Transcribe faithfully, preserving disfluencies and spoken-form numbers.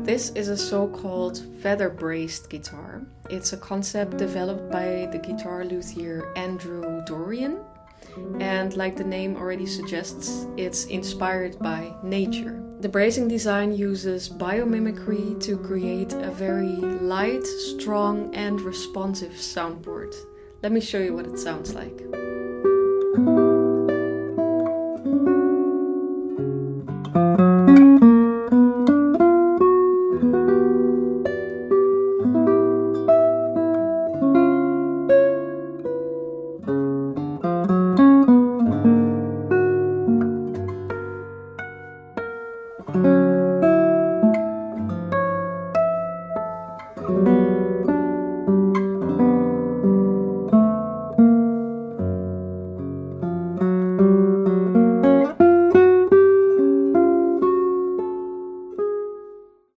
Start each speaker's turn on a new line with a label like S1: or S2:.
S1: This is a so-called feather-braced guitar. It's a concept developed by the guitar luthier Andrew Dorian. And like the name already suggests, it's inspired by nature. The bracing design uses biomimicry to create a very light, strong and responsive soundboard. Let me show you what it sounds like.